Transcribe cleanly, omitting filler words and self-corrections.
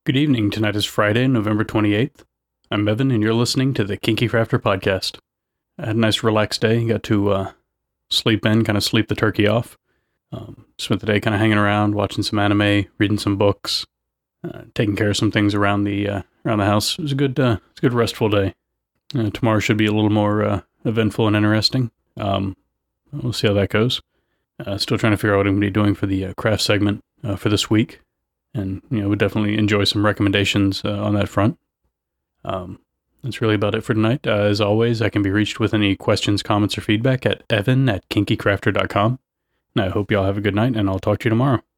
Good evening. Tonight is Friday, November 28th. I'm Evan, and you're listening to the Kinky Crafter Podcast. I had a nice relaxed day. Got to sleep in, kind of sleep the turkey off. Spent the day kind of hanging around, watching some anime, reading some books, taking care of some things around the house. It was a good restful day. Tomorrow should be a little more eventful and interesting. We'll see how that goes. Still trying to figure out what I'm going to be doing for the craft segment for this week. And, would definitely enjoy some recommendations on that front. That's really about it for tonight. As always, I can be reached with any questions, comments, or feedback at evan@kinkycrafter.com. And I hope you all have a good night, and I'll talk to you tomorrow.